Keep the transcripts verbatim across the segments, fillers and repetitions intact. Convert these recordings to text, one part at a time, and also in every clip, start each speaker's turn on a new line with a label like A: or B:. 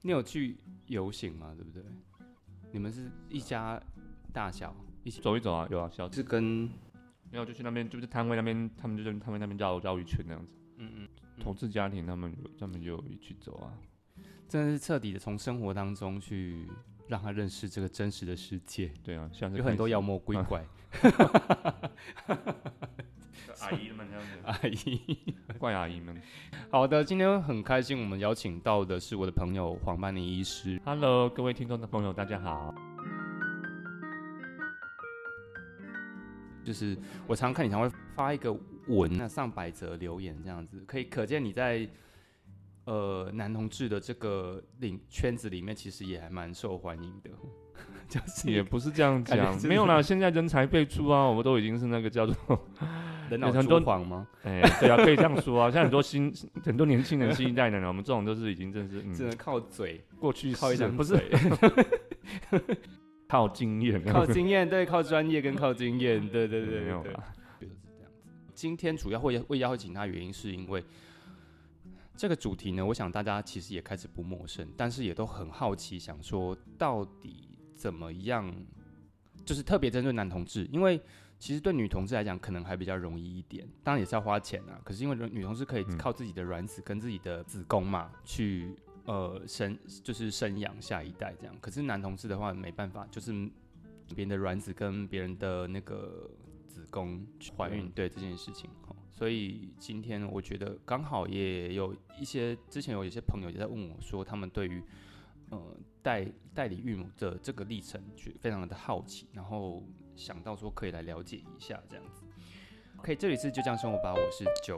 A: 你有去游行吗？对不对？你们是一家大小一起
B: 走一走啊，有啊，小
A: 是跟
B: 没有就去那边，就是摊位那边，他们就在摊位那边绕绕一圈那样子。
A: 嗯嗯，
B: 同志家庭他们他们就一起走啊，
A: 真的是彻底的从生活当中去让他认识这个真实的世界。
B: 对啊，像是
A: 有很多妖魔鬼怪。
B: 阿姨们这样子，
A: 阿姨，
B: 怪阿姨们。
A: 好的，今天很开心，我们邀请到的是我的朋友黄班尼医师。
B: Hello， 各位听众的朋友，大家好。
A: 就是我常看你常会发一个文，那上百则留言这样子，可以可见你在呃男同志的这个领圈子里面，其实也还蛮受欢迎的。就是
B: 也不是这样讲，没有啦，现在人才辈出啊，我们都已经是那个叫做
A: 人脑珠黄吗？
B: 哎、欸，对啊，可以这样说啊。像很多新很多年轻人、新一代的人，我们这种都是已经真是、嗯、
A: 只能靠嘴，
B: 过去
A: 靠一张
B: 不是靠经验，
A: 靠经验，对，靠专业跟靠经验，对对对对，
B: 没有啦。
A: 今天主要会会邀请他，原因是因为这个主题呢，我想大家其实也开始不陌生，但是也都很好奇，想说到底怎么样，就是特别针对男同志，因为其实对女同志来讲可能还比较容易一点，当然也是要花钱啊。可是因为女同志可以靠自己的卵子跟自己的子宫嘛，去呃生就是生养下一代这样。可是男同志的话没办法，就是别人的卵子跟别人的那个子宫怀孕，对这件事情。所以今天我觉得刚好也有一些之前有一些朋友也在问我说，他们对于呃代代理孕母的这个历程非常的好奇，然后想到说可以来了解一下这样子。OK， 这里是就这样生活吧，我是九。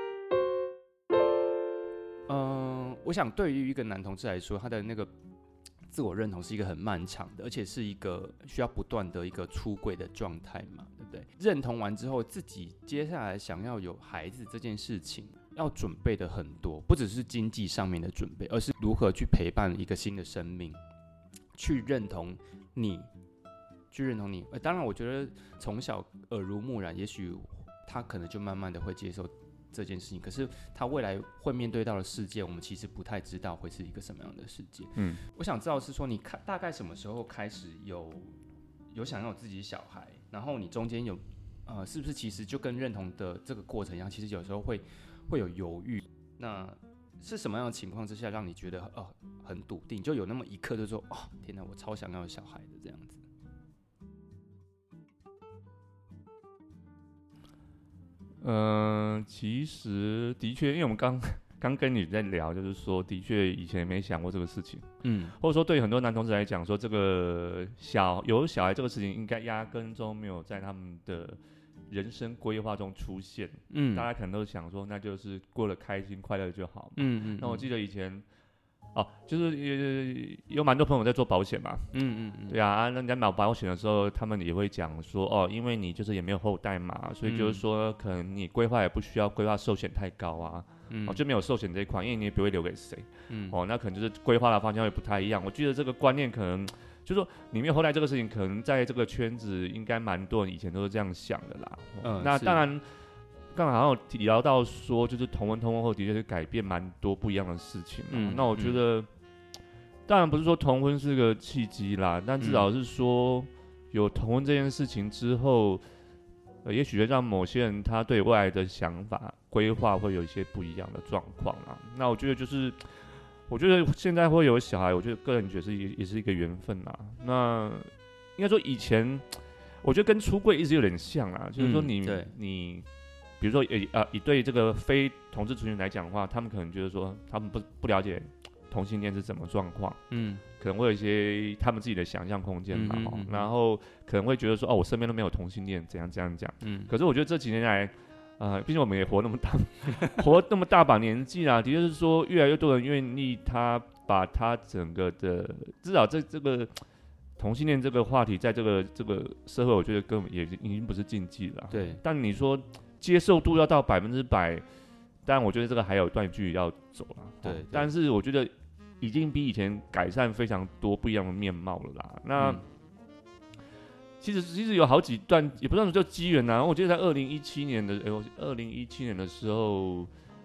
A: 嗯、呃，我想对于一个男同志来说，他的那个自我认同是一个很漫长的，而且是一个需要不断的一个出柜的状态嘛，对不对？认同完之后，自己接下来想要有孩子这件事情，要准备的很多，不只是经济上面的准备，而是如何去陪伴一个新的生命，去认同你，去认同你。呃，当然，我觉得从小耳濡目染，也许他可能就慢慢的会接受这件事情，可是他未来会面对到的世界，我们其实不太知道会是一个什么样的世界。嗯，我想知道是说，你看大概什么时候开始有有想要有自己小孩，然后你中间有呃，是不是其实就跟认同的这个过程一样，其实有时候会会有犹豫？那是什么样的情况之下让你觉得哦很笃定，就有那么一刻就说哦天哪，我超想要有小孩的这样子？
B: 嗯、呃，其实的确，因为我们刚刚跟你在聊，就是说，的确以前没想过这个事情，嗯，或者说对很多男同志来讲，说这个小有小孩这个事情，应该压根中没有在他们的人生规划中出现，嗯，大家可能都想说，那就是过得开心快乐就好嘛，嗯 嗯, 嗯。那我记得以前。哦，就是也有蛮多朋友在做保险嘛，嗯嗯嗯，对啊，那人家买保险的时候，他们也会讲说，哦，因为你就是也没有后代嘛，所以就是说，可能你规划也不需要规划寿险太高啊，嗯、哦，就没有寿险这一块，因为你也不会留给谁，嗯，哦，那可能就是规划的方向会不太一样。我记得这个观念可能就是说，你没有后代这个事情，可能在这个圈子应该蛮多人以前都是这样想的啦。嗯，那当然。刚好有提到到说，就是同婚通婚后的确是改变蛮多不一样的事情嘛。嗯、那我觉得、嗯，当然不是说同婚是个契机啦，但至少是说有同婚这件事情之后，呃，也许会让某些人他对未来的想法规划会有一些不一样的状况啊。那我觉得就是，我觉得现在会有小孩，我觉得个人觉得是也也是一个缘分啦。那应该说以前，我觉得跟出柜一直有点像啦，就是说你、嗯、你。比如说，以呃以对这个非同志族群来讲的话，他们可能觉得说，他们不不了解同性恋是什么状况，嗯，可能会有一些他们自己的想象空间嘛，嗯嗯嗯，然后可能会觉得说，哦，我身边都没有同性恋，怎样怎样讲，嗯，可是我觉得这几年来，呃，毕竟我们也活那么大，活那么大把年纪啦，的确是说，越来越多人愿意他把他整个的，至少这这个同性恋这个话题，在这个这个社会，我觉得根本也已经不是禁忌了，
A: 对，
B: 但你说。接受度要到百分之百，当然我觉得这个还有一段距离要走了。
A: 对，对，
B: 但是我觉得已经比以前改善非常多不一样的面貌了啦。那、嗯、其实其实有好几段，也不算叫机缘呐。我记得在二零一七年的，二零一七年的时候，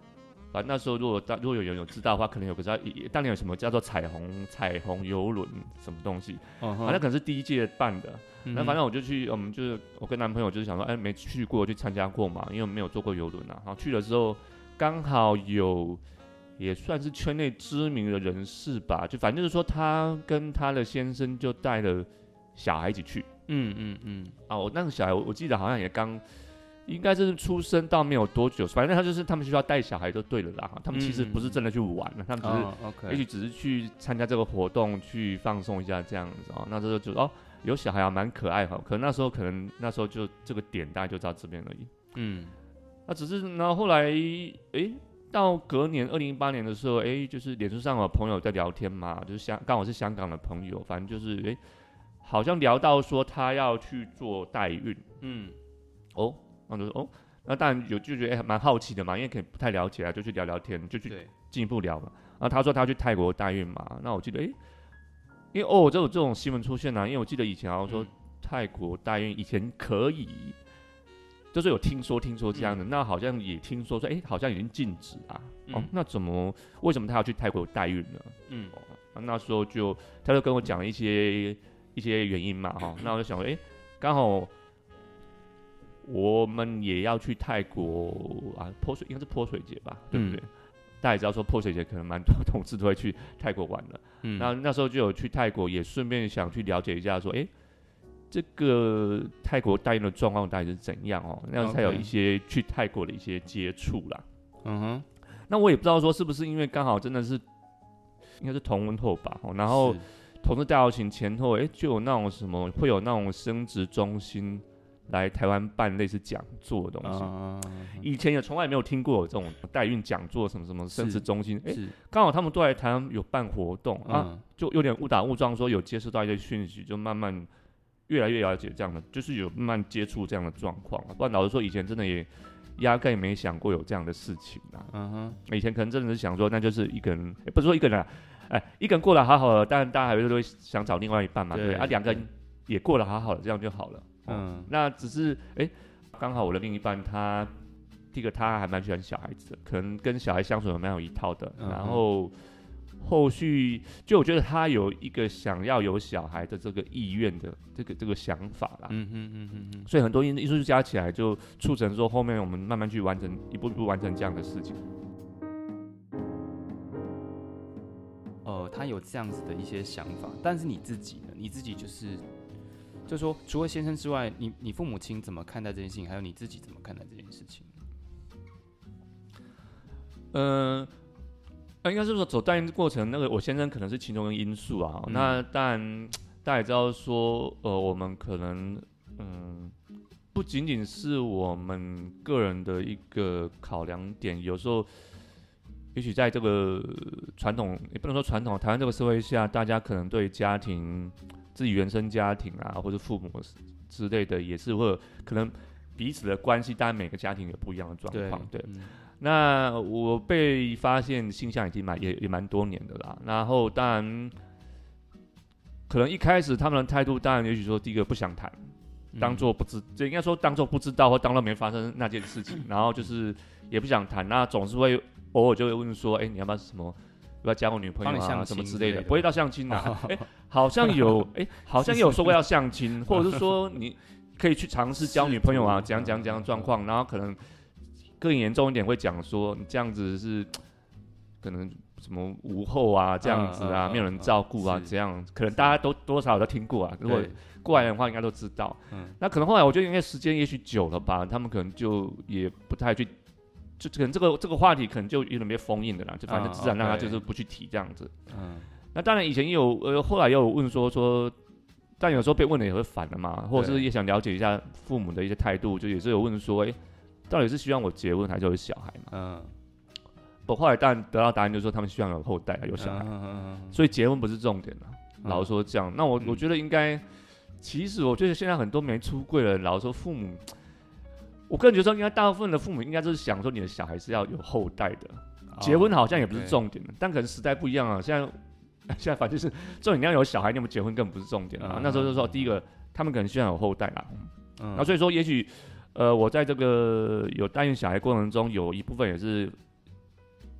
B: 反正那时候如果如果有人有知道的话，可能有个叫当年有什么叫做彩虹彩虹游轮什么东西，反正、uh huh. 可能是第一届办的。那、嗯、反正我就去，我们就是我跟男朋友就是想说，哎，没去过去参加过嘛，因为我们没有坐过游轮啊。然后去的时候刚好有也算是圈内知名的人士吧，就反正就是说他跟他的先生就带了小孩一起去。嗯嗯嗯。啊，我那个小孩我记得好像也刚。应该是出生到没有多久，反正他就是他们需要带小孩就对了啦。他们其实不是真的去玩，嗯、他们只是、oh, okay. 也许只是去参加这个活动，去放松一下这样子哦。那时候就哦有小孩啊，蛮可爱哈。可能那时候可能那时候就这个点大概就到这边而已。嗯，那只是然后后来哎到隔年二零一八年的时候，哎就是脸书上有朋友在聊天嘛，就是香刚好是香港的朋友，反正就是哎好像聊到说他要去做代孕。嗯，哦。然后就说哦，那当然有就觉得哎蛮好奇的嘛，因为可以不太了解啊，就去聊聊天，就去进一步聊嘛。然后他说他要去泰国代孕嘛，那我记得哎，因为哦这有这种新闻出现啊，因为我记得以前好像说、嗯、泰国代孕以前可以，就是有听说听说这样的，嗯、那好像也听说说哎好像已经禁止啊，嗯、哦那怎么为什么他要去泰国代孕呢？嗯，哦、那时候就他就跟我讲了一些一些原因嘛哈、哦，那我就想说哎刚好。我们也要去泰国啊，泼水应该是泼水节吧，对不对？嗯、大家也知道说泼水节可能蛮多同事都会去泰国玩的。嗯，那那时候就有去泰国，也顺便想去了解一下说，哎，这个泰国代孕的状况大概是怎样哦？那才有一些去泰国的一些接触啦。嗯哼，那我也不知道说是不是因为刚好真的是应该是同婚后吧，然后同志大游行前后，哎，就有那种什么会有那种生殖中心。来台湾办类似讲座的东西，啊、以前也从来没有听过有这种代孕讲座，什么什么生殖中心，哎，刚好他们都来台湾有办活动、嗯、啊，就有点误打误撞，说有接触到一些讯息，就慢慢越来越了解这样的，就是有慢慢接触这样的状况。不然老实说，以前真的也压根也没想过有这样的事情啊。嗯哼，以前可能真的是想说，那就是一个人，不是说一个人、啊，哎，一个人过得好好的，但大家还是都会想找另外一半嘛，对, 对啊，两个人也过得好好的，这样就好了。嗯，那只是哎，刚好我的另一半他，第一个他还蛮喜欢小孩子的，可能跟小孩相处也蛮有一套的。嗯、然后后续就我觉得他有一个想要有小孩的这个意愿的这个这个想法啦。嗯嗯嗯嗯嗯。所以很多因素加起来，就促成说后面我们慢慢去完成，一步一步完成这样的事情。
A: 呃，他有这样子的一些想法，但是你自己呢？你自己就是。就是说，除了先生之外，你你父母亲怎么看待这件事情？还有你自己怎么看待这件事情？
B: 呃，应该是说走代孕过程，那个我先生可能是其中一个因素啊。嗯、那当然，大家也知道说，呃，我们可能，嗯，不仅仅是我们个人的一个考量点，有时候，也许在这个传统，也不能说传统，台湾这个社会下，大家可能对家庭。自己原生家庭啊，或者父母之类的，也是会有可能彼此的关系，当然每个家庭有不一样的状况。对，对嗯、那我被发现性向已经蛮也也蛮多年的啦。然后当然，可能一开始他们的态度，当然也许说第一个不想谈，当做不知，就应该说当做不知道或当做没发生那件事情，然后就是也不想谈，那总是会偶尔就会问说，哎、欸，你要不要什么？要不要加我女朋友啊？什么之类的，不会到相亲啊。哎、欸，好像有，哎、欸，好像也有说过要相亲，或者是说你可以去尝试交女朋友啊，讲讲讲状况，然后可能更严重一点会讲说你这样子是可能什么无后啊，这样子啊，没有人照顾啊，这样可能大家都多少都听过啊。如果过来人的话，应该都知道。那可能后来我觉得因为时间也许久了吧，他们可能就也不太去。就可能这个这个话题可能就有点被封印的啦，就反正自然让他就是不去提这样子。嗯，那当然以前也有呃，后来也有问说说，但有时候被问的也会烦的嘛，或者是也想了解一下父母的一些态度，就也是有问说，哎、欸，到底是希望我结婚还是有小孩嘛？嗯，我后来当然得到答案就是说他们希望有后代有小孩，嗯嗯嗯、所以结婚不是重点了。老实说这样，那我、嗯、我觉得应该，其实我觉得现在很多没出柜的人，老实说父母。我个人觉得说，应该大部分的父母应该就是想说，你的小孩是要有后代的，哦、结婚好像也不是重点的， okay. 但可能时代不一样啊。现在现在反正就是重点你要有小孩，你有没有结婚根本不是重点啊。嗯、那时候就说，第一个他们可能希望有后代啦，嗯，然后所以说也许呃我在这个有代孕小孩过程中，有一部分也是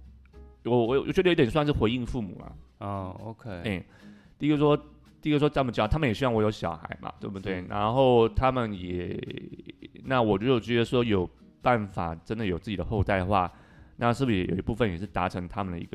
B: 我我我觉得有点算是回应父母啊。
A: 哦 ，OK，
B: 哎、欸，第一个说，第一个说他们讲，他们也希望我有小孩嘛，对不对？然后他们也，那我就觉得说有办法真的有自己的后代的话，那是不是也有一部分也是达成他们的一个，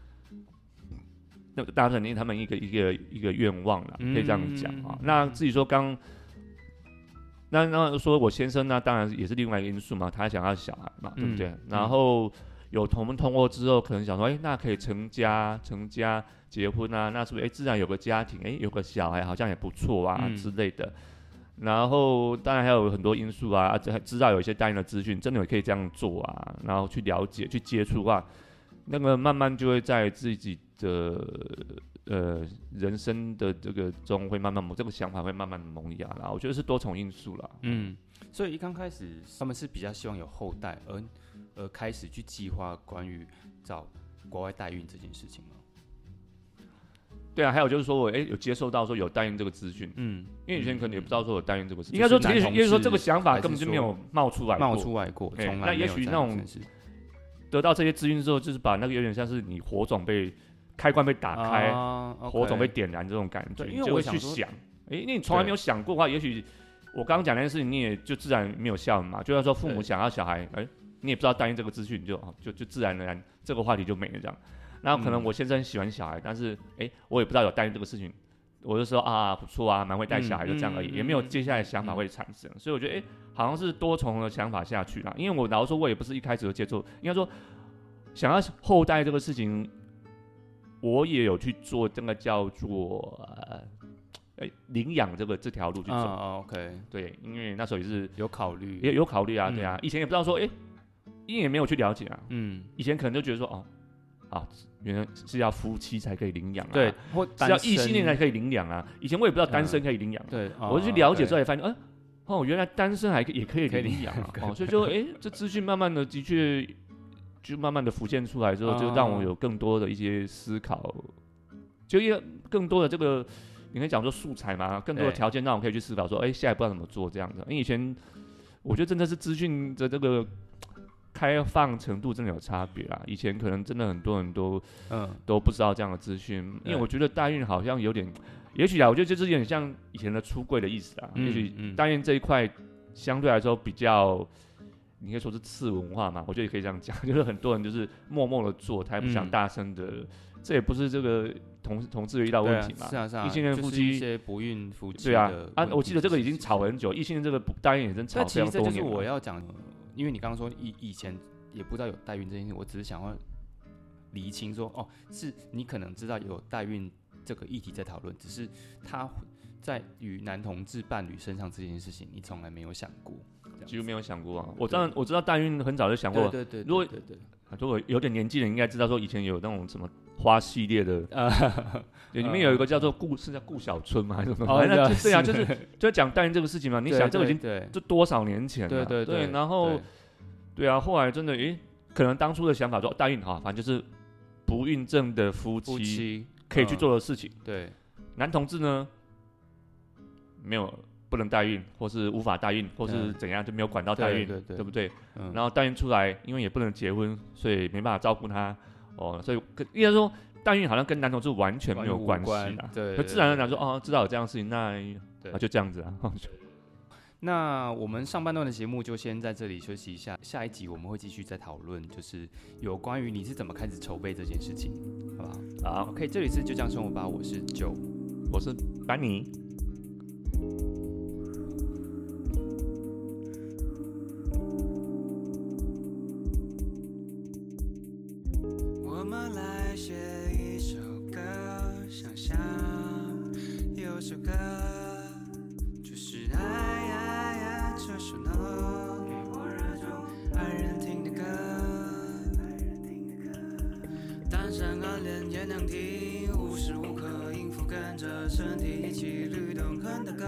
B: 那达成他们一个一个一个愿望啦，可以这样讲啊。嗯、那至于说刚。那那说我先生呢，当然也是另外一个因素嘛，他想要小孩嘛，对不对？嗯、然后有同婚通过之后，可能想说，哎，那可以成家、成家、结婚啊，那是不是哎自然有个家庭，哎有个小孩好像也不错啊、嗯、之类的。然后当然还有很多因素啊，知道有一些代孕的资讯，真的也可以这样做啊，然后去了解、去接触啊，那个慢慢就会在自己的。呃，人生的这个中会慢慢这个想法会慢慢萌芽啦，我觉得是多重因素啦。
A: 嗯，所以一刚开始他们是比较希望有后代，而而开始去计划关于找国外代孕这件事情吗？
B: 对啊，还有就是说我哎有接受到说有代孕这个资讯，嗯，因为以前可能也不知道说有代孕这个事情，应该说也许也许说这个想法根本就没有冒出来过，
A: 冒出来过，从来
B: 那也许那种得到这些资讯之后，就是把那个有点像是你火种被。开关被打开，啊 okay、火种被点燃这种感觉，
A: 因为
B: 我会去想，哎，因为你从来没有想过的话，也许我刚刚讲那件事情，你也就自然没有效嘛。就像说父母想要小孩，哎，你也不知道代孕这个资讯，你就就就自然而然这个话题就没了这样。然后可能我先生喜欢小孩，嗯、但是哎，我也不知道有代孕这个事情，我就说啊不错啊，蛮会带小孩，就这样而已，嗯、也没有接下来的想法会产生。嗯、所以我觉得哎，好像是多重的想法下去啦。因为我老实说，我也不是一开始就接触，应该说想要后代这个事情。我也有去做这个叫做呃领养这个这条路去走。
A: 啊、oh, OK，
B: 对，因为那时候也是
A: 有考虑，
B: 也有考虑啊，嗯、对啊，以前也不知道说，哎，因为也没有去了解啊，嗯，以前可能就觉得说，哦，啊，原来是要夫妻才可以领养啊，
A: 对，或
B: 是要异性恋才可以领养啊，以前我也不知道单身可以领养、啊，
A: 对，
B: 我就去了解之后也发现，哎、哦，哦，原来单身还也可以领养啊，哦，所以就哎，这资讯慢慢的的确。就慢慢的浮现出来之后，就让我有更多的一些思考，就一个更多的这个，你可以讲说素材嘛，更多的条件让我可以去思考说，哎、欸，下一步要怎么做这样子。因为以前我觉得真的是资讯的这个开放程度真的有差别啦，以前可能真的很多人都嗯都不知道这样的资讯，因为我觉得代孕好像有点，也许啊，我觉得就是有点像以前的出柜的意思啊，嗯、也许代孕这一块相对来说比较。你可以说是次文化嘛，我觉得也可以这样讲，就是很多人就是默默的做，他也不想大声的，嗯、这也不是这个同同志遇到问题嘛。
A: 是啊是啊，
B: 异性恋夫妻、
A: 就是、一些不孕夫妻
B: 对啊啊，我记得这个已经吵很久，异性恋这个代孕也真吵非常多年。
A: 这就是我要讲，因为你刚刚说以以前也不知道有代孕这件事，我只是想要厘清说，哦，是你可能知道有代孕这个议题在讨论，只是他在与男同志伴侣身上这件事情，你从来没有想过。
B: 几乎没有想过啊！我当然我知道代孕很早就想过，
A: 对对对，
B: 如果
A: 对对，
B: 如果有点年纪的人应该知道说以前有那种什么花系列的，对，里面有一个叫做顾是叫顾小春嘛还是什么？哦，那对啊，就是就讲代孕这个事情嘛。你想这个已经这多少年前了？
A: 对对
B: 对，然后对啊，后来真的诶，可能当初的想法说代孕哈，反正就是不孕症的夫妻可以去做的事情。
A: 对，
B: 男同志呢没有。不能代孕，或是无法代孕，或是怎样就没有管到代孕，
A: 对, 对, 对,
B: 对不对？嗯、然后代孕出来，因为也不能结婚，所以没办法照顾他，哦，所以应该说代孕好像跟男同志完全没有关系啦。
A: 对，
B: 就自然而然说哦，知道有这样的事情，那啊就这样子啊。
A: 那我们上半段的节目就先在这里休息一下，下一集我们会继续再讨论，就是有关于你是怎么开始筹备这件事情，好不好？
B: 好
A: ，OK， 这里是就这样生活吧，我是 Joe，
B: 我是班尼。
C: 我们来写一首歌，想象有首歌就是爱爱爱这首歌，给我热衷爱人听的歌，单身暗恋也能听，无时无刻音符跟着身体一起律动哼的歌，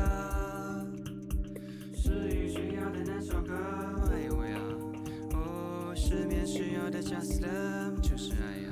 C: 失语需要的那首歌，哎呦喂啊，哦，失眠需要的 Just Love 就是爱。